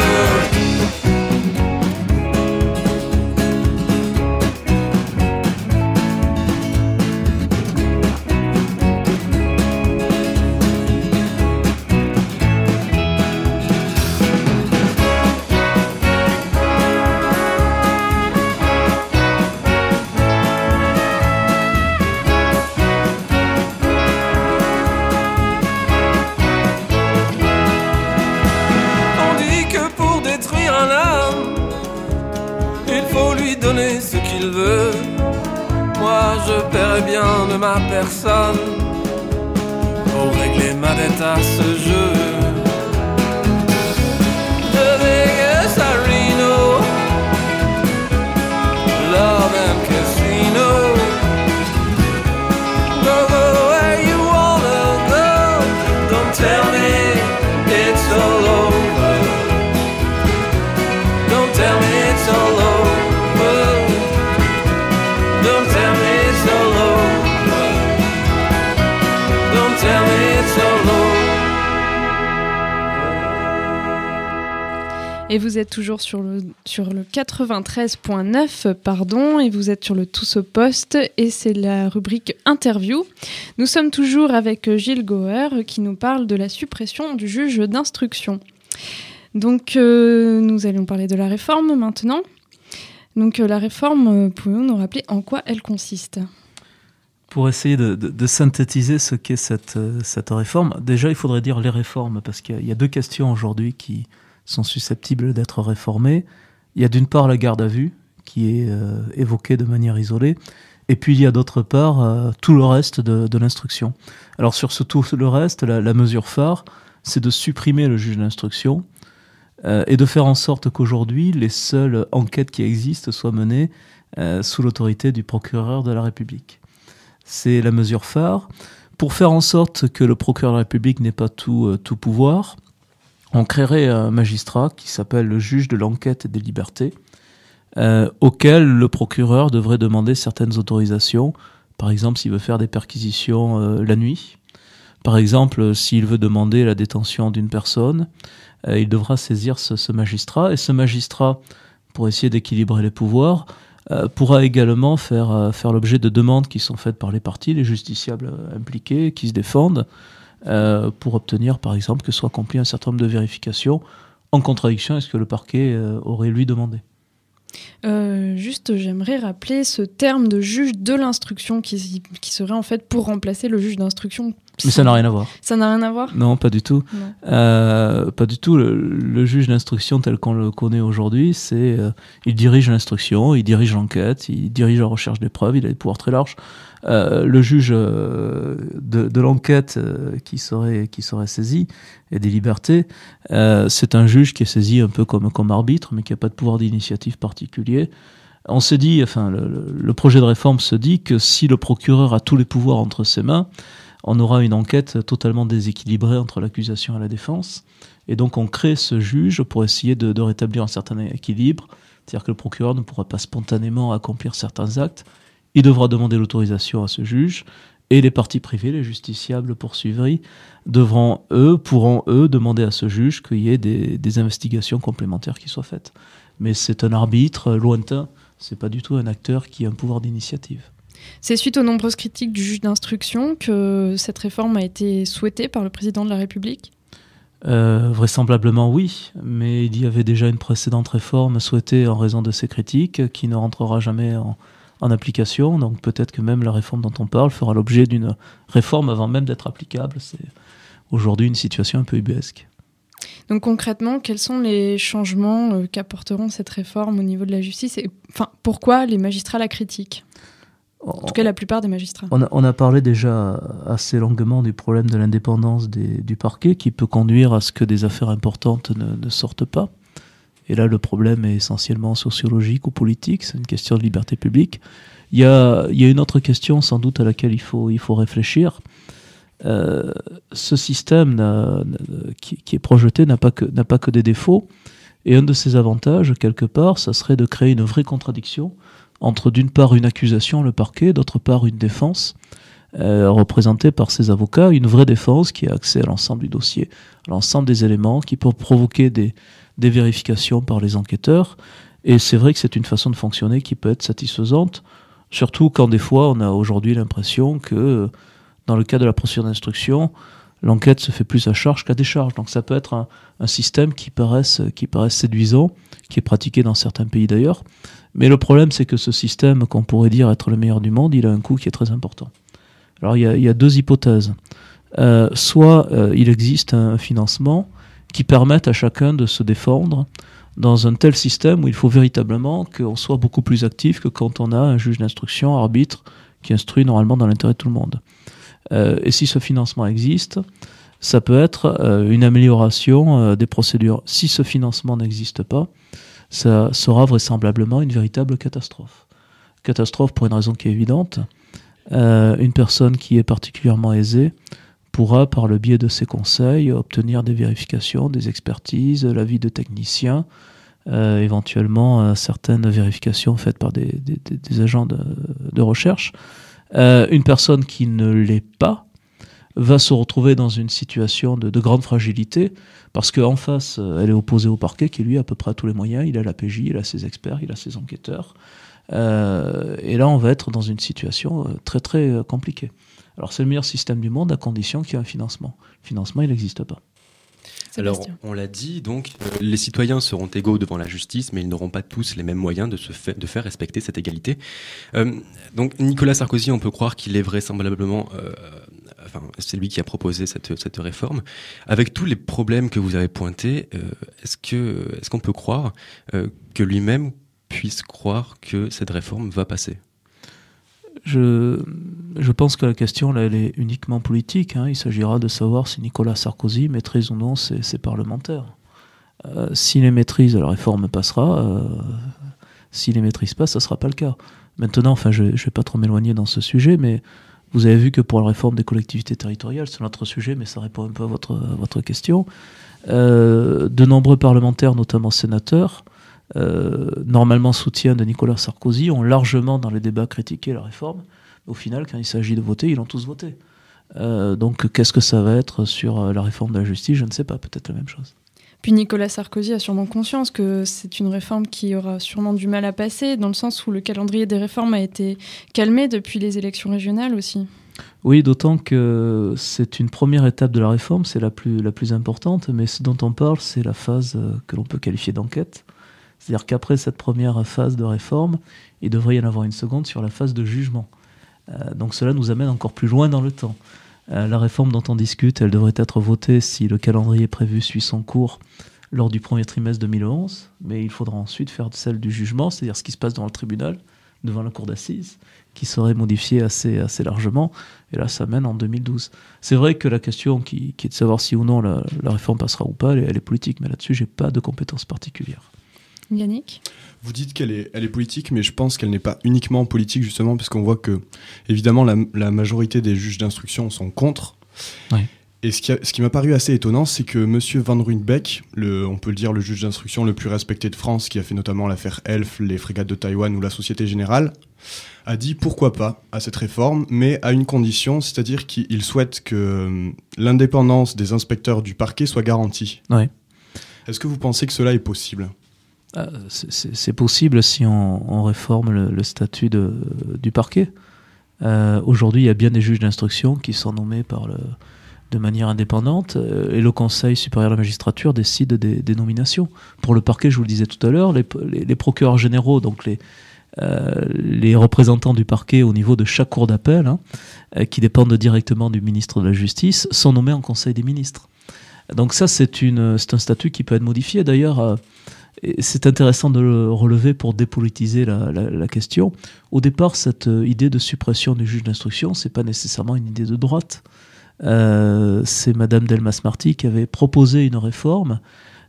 K: On dit que pour détruire un homme, il faut lui donner ce qu'il veut. Moi je paierai bien de ma personne pour régler ma dette à ce jeu. De Vegas à Reno, love and casino. Go, go where you wanna go. Don't tell me it's all over. Don't tell me it's all over. Don't tell me it's all over. Don't tell me it's all over.
L: Et vous êtes toujours sur le 93.9, pardon, et vous êtes sur le Tous au Poste, et c'est la rubrique Interview. Nous sommes toujours avec Gilles Goer qui nous parle de la suppression du juge d'instruction. Donc nous allons parler de la réforme maintenant. Donc la réforme, pouvez-vous nous rappeler en quoi elle consiste ?
M: Pour essayer de synthétiser ce qu'est cette réforme, déjà il faudrait dire les réformes, parce qu'il y a deux questions aujourd'hui qui sont susceptibles d'être réformées. Il y a d'une part la garde à vue, qui est évoquée de manière isolée, et puis il y a d'autre part tout le reste de l'instruction. Alors sur tout le reste, la mesure phare, c'est de supprimer le juge d'instruction, et de faire en sorte qu'aujourd'hui, les seules enquêtes qui existent soient menées sous l'autorité du procureur de la République. C'est la mesure phare. Pour faire en sorte que le procureur de la République n'ait pas tout pouvoir, on créerait un magistrat qui s'appelle le juge de l'enquête et des libertés, auquel le procureur devrait demander certaines autorisations. Par exemple, s'il veut faire des perquisitions la nuit. Par exemple, s'il veut demander la détention d'une personne, il devra saisir ce magistrat. Et ce magistrat, pour essayer d'équilibrer les pouvoirs, pourra également faire l'objet de demandes qui sont faites par les parties, les justiciables impliqués, qui se défendent, pour obtenir, par exemple, que soit accompli un certain nombre de vérifications en contradiction avec ce que le parquet aurait lui demandé.
L: Juste, j'aimerais rappeler ce terme de juge de l'instruction qui serait en fait pour remplacer le juge d'instruction.
M: Mais ça n'a rien à voir.
L: Ça n'a rien à voir ?
M: Non, pas du tout. Pas du tout. Le juge d'instruction tel qu'on le connaît aujourd'hui, c'est il dirige l'instruction, il dirige l'enquête, il dirige la recherche des preuves, il a des pouvoirs très larges. Le juge de l'enquête qui serait saisi et des libertés, c'est un juge qui est saisi un peu comme arbitre, mais qui n'a pas de pouvoir d'initiative particulier. On s'est dit, enfin, le projet de réforme se dit que si le procureur a tous les pouvoirs entre ses mains, on aura une enquête totalement déséquilibrée entre l'accusation et la défense. Et donc on crée ce juge pour essayer de rétablir un certain équilibre. C'est-à-dire que le procureur ne pourra pas spontanément accomplir certains actes. Il devra demander l'autorisation à ce juge. Et les parties privées, les justiciables poursuivis, pourront eux demander à ce juge qu'il y ait des investigations complémentaires qui soient faites. Mais c'est un arbitre lointain, c'est pas du tout un acteur qui a un pouvoir d'initiative.
L: C'est suite aux nombreuses critiques du juge d'instruction que cette réforme a été souhaitée par le président de la République ?
M: Vraisemblablement oui, mais il y avait déjà une précédente réforme souhaitée en raison de ces critiques qui ne rentrera jamais en application, donc peut-être que même la réforme dont on parle fera l'objet d'une réforme avant même d'être applicable. C'est aujourd'hui une situation un peu ubuesque.
L: Donc concrètement, quels sont les changements qu'apporteront cette réforme au niveau de la justice et pourquoi les magistrats la critiquent ? En tout cas, la plupart des magistrats.
M: On a parlé déjà assez longuement du problème de l'indépendance du parquet qui peut conduire à ce que des affaires importantes ne sortent pas. Et là, le problème est essentiellement sociologique ou politique, c'est une question de liberté publique. Il y a une autre question sans doute à laquelle il faut réfléchir. Ce système qui est projeté n'a pas que des défauts. Et un de ses avantages, quelque part, ça serait de créer une vraie contradiction entre d'une part une accusation, le parquet, d'autre part une défense représentée par ses avocats, une vraie défense qui a accès à l'ensemble du dossier, à l'ensemble des éléments, qui peut provoquer des vérifications par les enquêteurs. Et c'est vrai que c'est une façon de fonctionner qui peut être satisfaisante, surtout quand des fois on a aujourd'hui l'impression que dans le cas de la procédure d'instruction, l'enquête se fait plus à charge qu'à décharge. Donc ça peut être un système qui paraisse séduisant, qui est pratiqué dans certains pays d'ailleurs. Mais le problème, c'est que ce système, qu'on pourrait dire être le meilleur du monde, il a un coût qui est très important. Alors il y a deux hypothèses. Soit il existe un financement qui permette à chacun de se défendre dans un tel système où il faut véritablement qu'on soit beaucoup plus actif que quand on a un juge d'instruction, arbitre, qui instruit normalement dans l'intérêt de tout le monde. Et si ce financement existe, ça peut être une amélioration des procédures. Si ce financement n'existe pas, ça sera vraisemblablement une véritable catastrophe. Catastrophe pour une raison qui est évidente. Une personne qui est particulièrement aisée pourra, par le biais de ses conseils, obtenir des vérifications, des expertises, l'avis de techniciens, éventuellement certaines vérifications faites par des agents de recherche. Une personne qui ne l'est pas va se retrouver dans une situation de grande fragilité parce qu'en face, elle est opposée au parquet qui, lui, a à peu près tous les moyens. Il a la PJ, il a ses experts, il a ses enquêteurs. Et là, on va être dans une situation très, très compliquée. Alors, c'est le meilleur système du monde à condition qu'il y ait un financement. Le financement, il n'existe pas.
J: Alors, on l'a dit, donc, les citoyens seront égaux devant la justice, mais ils n'auront pas tous les mêmes moyens de faire respecter cette égalité. Donc, Nicolas Sarkozy, on peut croire qu'il est vraisemblablement... c'est lui qui a proposé cette réforme. Avec tous les problèmes que vous avez pointés, est-ce qu'on peut croire que lui-même puisse croire que cette réforme va passer ?
M: Je pense que la question, là, elle est uniquement politique. Il s'agira de savoir si Nicolas Sarkozy maîtrise ou non ses parlementaires. S'il les maîtrise, la réforme passera. S'il les maîtrise pas, ça ne sera pas le cas. Maintenant, je ne vais pas trop m'éloigner dans ce sujet, mais vous avez vu que pour la réforme des collectivités territoriales, c'est notre sujet, mais ça répond un peu à votre question. De nombreux parlementaires, notamment sénateurs, normalement soutien de Nicolas Sarkozy, ont largement dans les débats critiqué la réforme. Au final, quand il s'agit de voter, ils l'ont tous voté. Donc qu'est-ce que ça va être sur la réforme de la justice ? Je ne sais pas, peut-être la même chose.
L: Puis Nicolas Sarkozy a sûrement conscience que c'est une réforme qui aura sûrement du mal à passer, dans le sens où le calendrier des réformes a été calmé depuis les élections régionales aussi.
M: Oui, d'autant que c'est une première étape de la réforme, c'est la plus importante, mais ce dont on parle, c'est la phase que l'on peut qualifier d'enquête. C'est-à-dire qu'après cette première phase de réforme, il devrait y en avoir une seconde sur la phase de jugement. Donc cela nous amène encore plus loin dans le temps. La réforme dont on discute, elle devrait être votée si le calendrier prévu suit son cours lors du premier trimestre 2011, mais il faudra ensuite faire celle du jugement, c'est-à-dire ce qui se passe dans le tribunal, devant la cour d'assises, qui serait modifiée assez largement, et là ça mène en 2012. C'est vrai que la question qui est de savoir si ou non la réforme passera ou pas, elle est politique, mais là-dessus j'ai pas de compétences particulières.
L: Yannick ?
I: Vous dites qu'elle est politique, mais je pense qu'elle n'est pas uniquement politique, justement, parce qu'on voit que, évidemment, la majorité des juges d'instruction sont contre.
M: Oui.
I: Et ce qui m'a paru assez étonnant, c'est que M. Van Ruijbeek, on peut le dire le juge d'instruction le plus respecté de France, qui a fait notamment l'affaire Elf, les frégates de Taïwan ou la Société Générale, a dit pourquoi pas à cette réforme, mais à une condition, c'est-à-dire qu'il souhaite que l'indépendance des inspecteurs du parquet soit garantie.
M: Oui.
I: Est-ce que vous pensez que cela est possible ?
M: C'est possible si on réforme le statut du parquet. Aujourd'hui, il y a bien des juges d'instruction qui sont nommés de manière indépendante et le Conseil supérieur de la magistrature décide des nominations. Pour le parquet, je vous le disais tout à l'heure, les procureurs généraux, donc les représentants du parquet au niveau de chaque cour d'appel, qui dépendent directement du ministre de la Justice, sont nommés en Conseil des ministres. Donc ça, c'est un statut qui peut être modifié. D'ailleurs, c'est intéressant de le relever pour dépolitiser la question. Au départ, cette idée de suppression du juge d'instruction, c'est pas nécessairement une idée de droite. C'est Madame Delmas-Marty qui avait proposé une réforme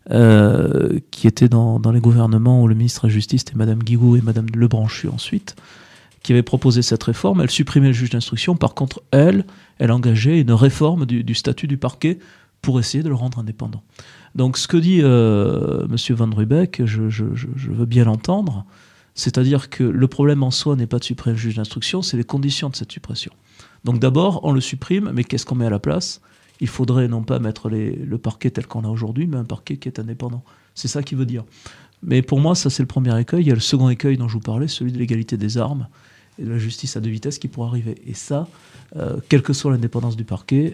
M: qui était dans les gouvernements où le ministre de la Justice était Madame Guigou et Madame Lebranchu ensuite, qui avait proposé cette réforme. Elle supprimait le juge d'instruction. Par contre, elle engageait une réforme du statut du parquet pour essayer de le rendre indépendant. Donc ce que dit M. Van Ruijbeek, je veux bien l'entendre, c'est-à-dire que le problème en soi n'est pas de supprimer le juge d'instruction, c'est les conditions de cette suppression. Donc d'abord, on le supprime, mais qu'est-ce qu'on met à la place ? Il faudrait non pas mettre le parquet tel qu'on a aujourd'hui, mais un parquet qui est indépendant. C'est ça qu'il veut dire. Mais pour moi, ça c'est le premier écueil. Il y a le second écueil dont je vous parlais, celui de l'égalité des armes et de la justice à deux vitesses qui pourrait arriver. Et ça, quelle que soit l'indépendance du parquet,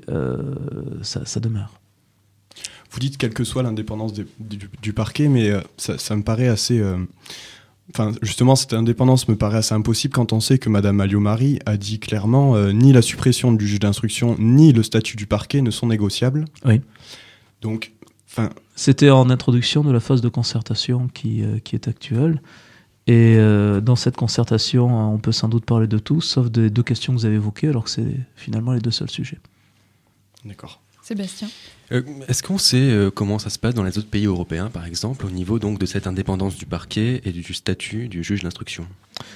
M: ça demeure.
I: Vous dites quelle que soit l'indépendance du parquet, mais ça me paraît assez... justement, cette indépendance me paraît assez impossible quand on sait que Mme Alliot-Marie a dit clairement ni la suppression du juge d'instruction, ni le statut du parquet ne sont négociables.
M: Oui.
I: Donc,
M: c'était en introduction de la phase de concertation qui est actuelle. Et dans cette concertation, on peut sans doute parler de tout, sauf des deux questions que vous avez évoquées, alors que c'est finalement les deux seuls sujets.
I: D'accord.
L: Sébastien.
J: Est-ce qu'on sait comment ça se passe dans les autres pays européens, par exemple, au niveau donc de cette indépendance du parquet et du statut du juge d'instruction ?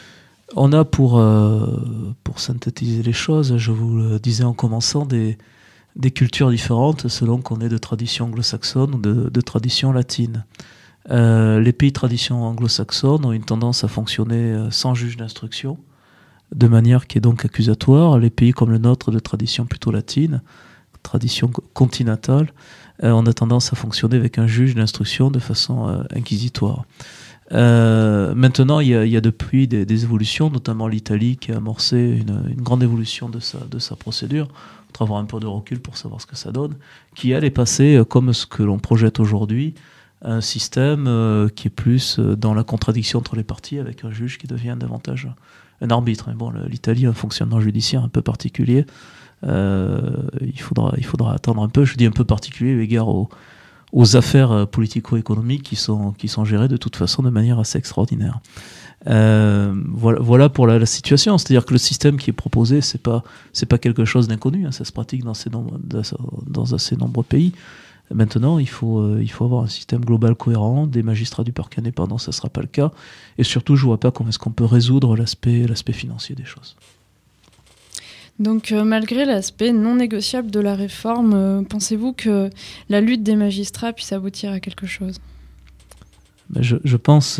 M: On a, pour synthétiser les choses, je vous le disais en commençant, des cultures différentes selon qu'on est de tradition anglo-saxonne ou de tradition latine. Les pays de tradition anglo-saxonne ont une tendance à fonctionner sans juge d'instruction, de manière qui est donc accusatoire. Les pays comme le nôtre de tradition plutôt latine, tradition continentale, on a tendance à fonctionner avec un juge d'instruction de façon inquisitoire. Maintenant, il y a depuis des évolutions, notamment l'Italie qui a amorcé une grande évolution de sa procédure. Il faudra avoir un peu de recul pour savoir ce que ça donne, qui elle est passée, comme ce que l'on projette aujourd'hui, à un système qui est plus dans la contradiction entre les parties, avec un juge qui devient davantage un arbitre. Mais bon, l'Italie a un fonctionnement judiciaire un peu particulier. Il faudra attendre un peu, je dis un peu particulier eu égard aux affaires politico-économiques qui sont gérées de toute façon de manière assez extraordinaire. Voilà pour la situation, c'est-à-dire que le système qui est proposé, c'est pas quelque chose d'inconnu, ça se pratique dans assez nombreux pays. Maintenant, il faut avoir un système global cohérent, des magistrats du parquet indépendant, ça ne sera pas le cas, et surtout je ne vois pas comment est-ce qu'on peut résoudre l'aspect financier des choses.
L: Donc malgré l'aspect non négociable de la réforme, pensez-vous que la lutte des magistrats puisse aboutir à quelque chose ?
M: Je pense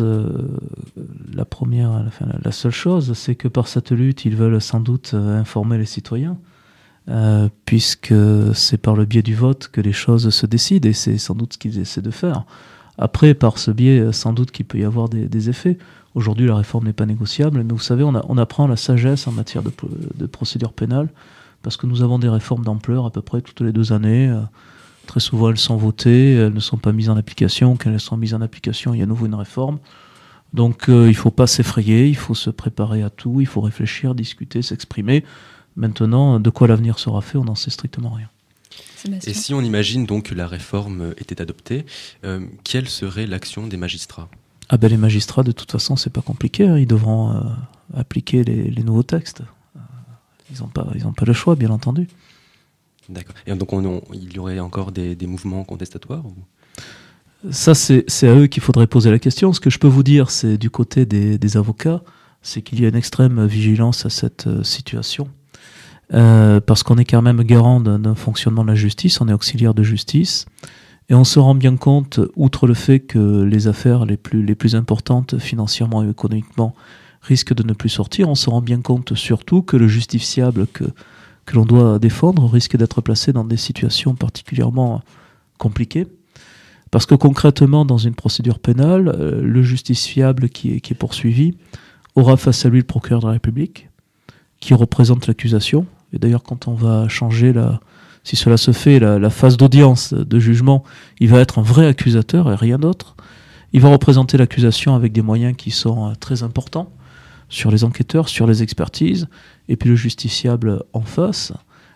M: la seule chose, c'est que par cette lutte, ils veulent sans doute informer les citoyens, puisque c'est par le biais du vote que les choses se décident, et c'est sans doute ce qu'ils essaient de faire. Après, par ce biais, sans doute qu'il peut y avoir des effets. Aujourd'hui, la réforme n'est pas négociable, mais vous savez, on apprend la sagesse en matière de procédure pénale, parce que nous avons des réformes d'ampleur à peu près toutes les 2 années. Très souvent, elles sont votées, elles ne sont pas mises en application. Quand elles sont mises en application, il y a à nouveau une réforme. Donc, il ne faut pas s'effrayer, il faut se préparer à tout, il faut réfléchir, discuter, s'exprimer. Maintenant, de quoi l'avenir sera fait, on n'en sait strictement rien.
J: Et si on imagine donc que la réforme était adoptée, quelle serait l'action des magistrats ?
M: Les magistrats, de toute façon, c'est pas compliqué. Ils devront appliquer les nouveaux textes. Ils n'ont pas le choix, bien entendu.
J: D'accord. Et donc, il y aurait encore des mouvements contestatoires ou...
M: Ça, c'est à eux qu'il faudrait poser la question. Ce que je peux vous dire, c'est du côté des avocats, c'est qu'il y a une extrême vigilance à cette situation. Parce qu'on est quand même garant d'un fonctionnement de la justice, on est auxiliaire de justice, et on se rend bien compte, outre le fait que les affaires les plus importantes financièrement et économiquement risquent de ne plus sortir, on se rend bien compte surtout que le justiciable que l'on doit défendre risque d'être placé dans des situations particulièrement compliquées. Parce que concrètement, dans une procédure pénale, le justiciable qui est poursuivi aura face à lui le procureur de la République, qui représente l'accusation. Et d'ailleurs, quand on va changer, si cela se fait, la phase d'audience de jugement, il va être un vrai accusateur et rien d'autre. Il va représenter l'accusation avec des moyens qui sont très importants sur les enquêteurs, sur les expertises. Et puis le justiciable en face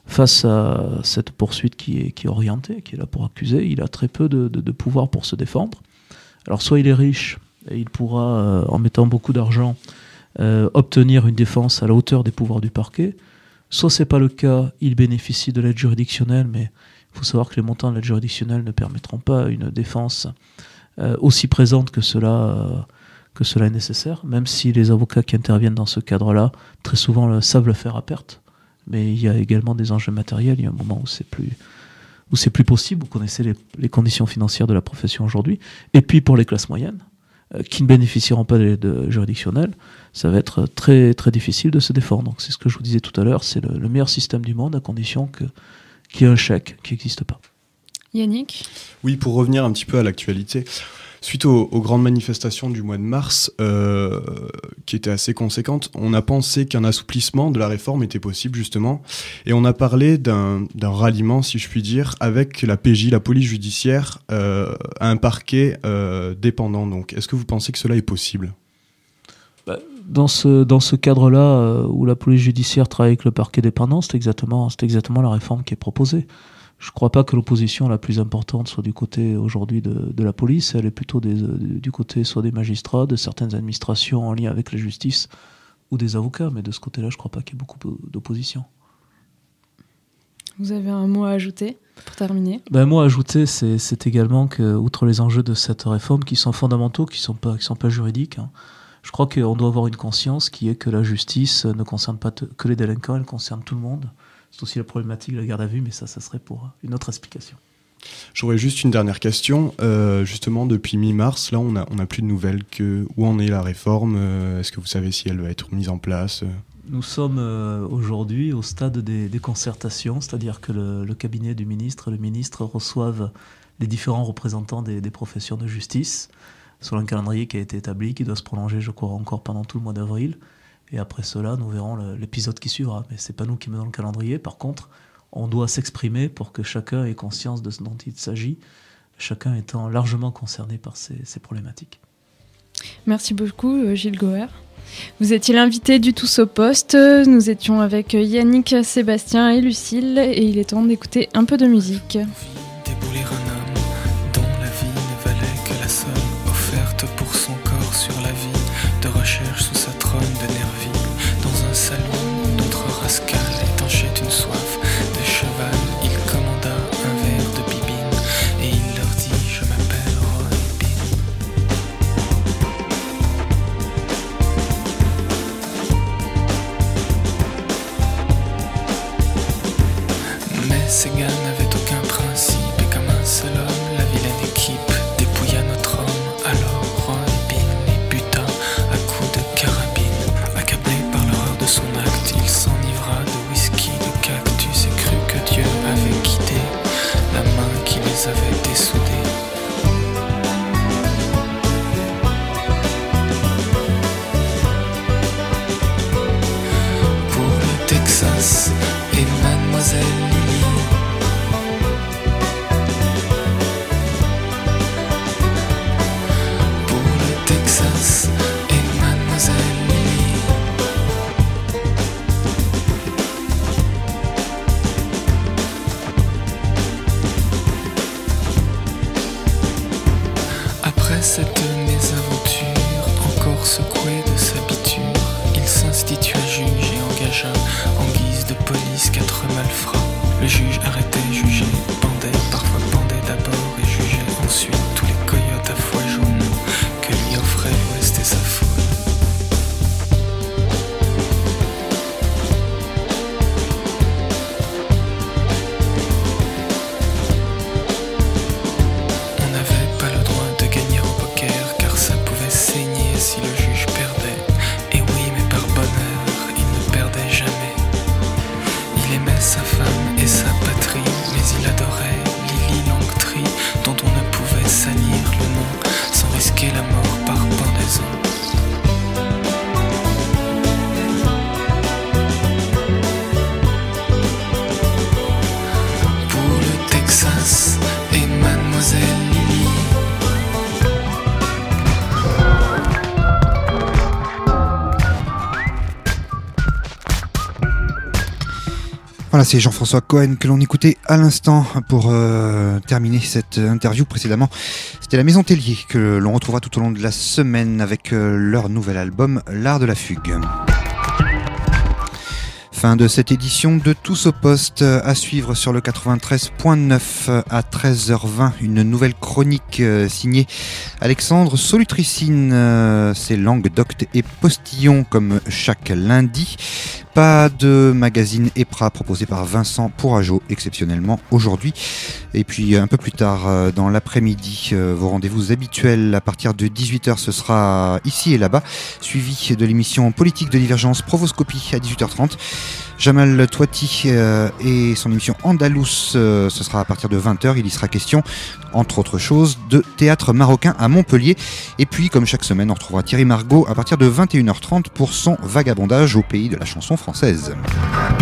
M: à cette poursuite qui est orientée, qui est là pour accuser, il a très peu de pouvoir pour se défendre. Alors soit il est riche et il pourra, en mettant beaucoup d'argent, obtenir une défense à la hauteur des pouvoirs du parquet, soit c'est pas le cas, il bénéficie de l'aide juridictionnelle, mais il faut savoir que les montants de l'aide juridictionnelle ne permettront pas une défense aussi présente que cela est nécessaire, même si les avocats qui interviennent dans ce cadre-là, très souvent savent le faire à perte. Mais il y a également des enjeux matériels, il y a un moment où c'est plus possible, vous connaissez les conditions financières de la profession aujourd'hui, et puis pour les classes moyennes, qui ne bénéficieront pas d'aide juridictionnelle, ça va être très, très difficile de se défendre. Donc c'est ce que je vous disais tout à l'heure, c'est le meilleur système du monde à condition qu'il y ait un chèque qui n'existe pas.
L: Yannick ?
I: Oui, pour revenir un petit peu à l'actualité, suite aux grandes manifestations du mois de mars, qui étaient assez conséquentes, on a pensé qu'un assouplissement de la réforme était possible, justement. Et on a parlé d'un ralliement, si je puis dire, avec la PJ, la police judiciaire, à un parquet dépendant. Donc, est-ce que vous pensez que cela est possible ?
M: Dans ce cadre-là, où la police judiciaire travaille avec le parquet dépendant, c'est exactement la réforme qui est proposée. Je ne crois pas que l'opposition la plus importante soit du côté aujourd'hui de la police, elle est plutôt du côté soit des magistrats, de certaines administrations en lien avec la justice ou des avocats, mais de ce côté-là, je ne crois pas qu'il y ait beaucoup d'opposition.
L: Vous avez un mot à ajouter pour terminer ?
M: Un mot à ajouter, c'est également que, outre les enjeux de cette réforme qui sont fondamentaux, qui sont pas juridiques, je crois qu'on doit avoir une conscience qui est que la justice ne concerne pas que les délinquants, elle concerne tout le monde. C'est aussi la problématique de la garde à vue, mais ça serait pour une autre explication.
I: J'aurais juste une dernière question. Justement, depuis mi-mars, là, on a plus de nouvelles. Où en est la réforme ? Est-ce que vous savez si elle va être mise en place ?
M: Nous sommes aujourd'hui au stade des concertations, c'est-à-dire que le cabinet du ministre et le ministre reçoivent les différents représentants des professions de justice, selon un calendrier qui a été établi, qui doit se prolonger, je crois, encore pendant tout le mois d'avril. Et après cela, nous verrons l'épisode qui suivra. Mais ce n'est pas nous qui menons le calendrier. Par contre, on doit s'exprimer pour que chacun ait conscience de ce dont il s'agit, chacun étant largement concerné par ces problématiques.
L: Merci beaucoup, Gilles Goer. Vous étiez l'invité du Tous au Poste. Nous étions avec Yannick, Sébastien et Lucille. Et il est temps d'écouter un peu de musique.
K: Débouler un homme dont la vie ne valait que la somme offerte pour son corps sur la vie de recherche sous sa trône de Nerville. Dans un salon où d'autres rascals étanchaient une soif de cheval, il commanda un verre de bibine et il leur dit: je m'appelle Roy Bean. Mais ces gars n'avaient aucun principe et comme un seul homme, la vilaine équipe dépouilla notre homme. Alors Roy Bean les buta à coups de carabine. Accablé par l'horreur de son acte, il s'enivra de whisky, de cactus et crut que Dieu avait quitté la main qui les avait dessoudés. Pour le Texas et Mademoiselle Lily, pour le Texas et Mademoiselle Lily. Après cette mésaventure, encore secoué de sa biture, il s'institua juge et engagea en guise de police 4 malfrats. Le juge arrêtait, jugeait, pendait, parfois pendait d'abord et jugeait ensuite tous les coyotes
N: sa femme et sa patrie, mais il adorait Lily Langtry, dont on ne pouvait salir le nom sans risquer la mort par pendaison. Pour le Texas et Mademoiselle Lily.
H: Voilà, c'est Jean-François Cohen que l'on écoutait à l'instant pour terminer cette interview précédemment. C'était la Maison Tellier que l'on retrouvera tout au long de la semaine avec leur nouvel album L'Art de la Fugue. Fin de cette édition de Tous au Poste, à suivre sur le 93.9 à 13h20, une nouvelle chronique signée Alexandre Solutricine, c'est Langue, Docte et Postillon comme chaque lundi. Pas de magazine EPRA proposé par Vincent Pourrageau, exceptionnellement aujourd'hui. Et puis un peu plus tard dans l'après-midi, vos rendez-vous habituels à partir de 18h, ce sera ici et là-bas, suivi de l'émission Politique de Divergence Provoscopie à 18h30. Jamal Touati et son émission Andalous, ce sera à partir de 20h. Il y sera question, entre autres choses, de théâtre marocain à Montpellier. Et puis, comme chaque semaine, on retrouvera Thierry Margot à partir de 21h30 pour son vagabondage au pays de la chanson française.